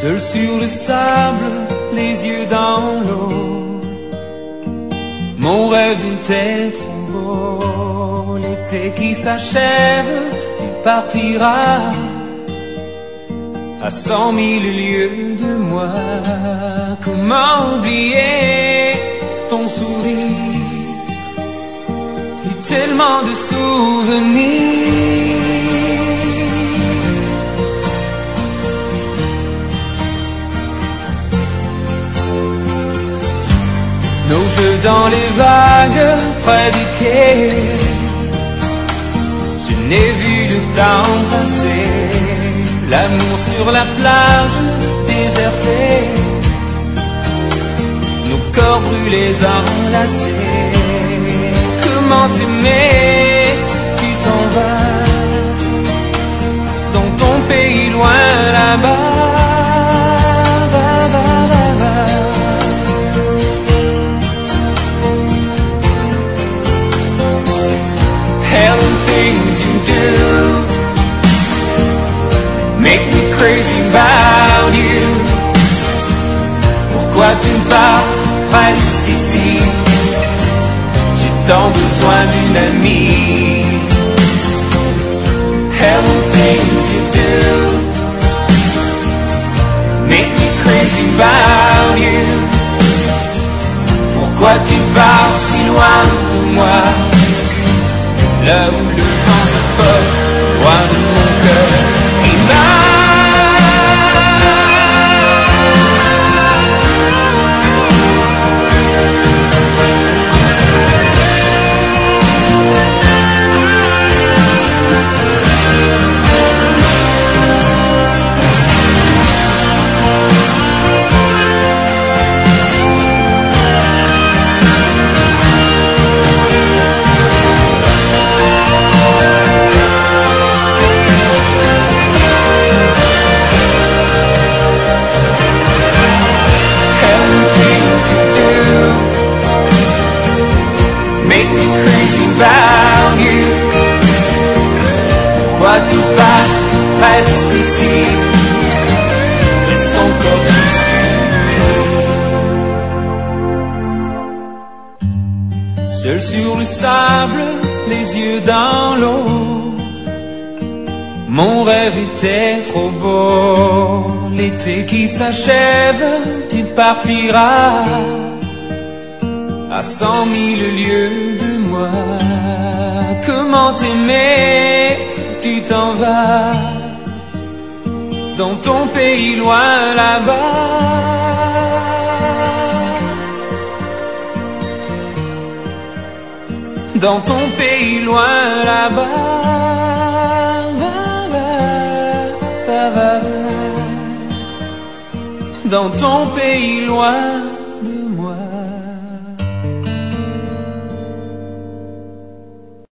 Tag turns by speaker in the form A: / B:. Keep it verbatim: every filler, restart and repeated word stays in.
A: Seul sur le sable, les yeux dans l'eau, mon rêve était trop beau. L'été qui s'achève, tu partiras à cent mille lieues de moi. Comment oublier ton sourire et tellement de souvenirs. Nos jeux dans les vagues près du quai, je n'ai vu le temps passer. L'amour sur la plage désertée, nos corps brûlés enlacés. Comment t'aimer si tu t'en vas dans ton pays loin là-bas. Things you do make me crazy about you. Pourquoi tu pars, reste ici. J'ai tant besoin d'une amie. Hell, things you do make me crazy about you. Pourquoi tu pars si loin de moi? Là où le vent te porte, loin de mon cœur. Et about you. Pourquoi tu pars, reste ici. Reste encore ici. Seul sur le sable, les yeux dans l'eau, mon rêve était trop beau. L'été qui s'achève, tu partiras à cent mille lieues de moi. Comment t'aimer si tu t'en vas dans ton pays loin là-bas. Dans ton pays loin là-bas. Dans ton pays loin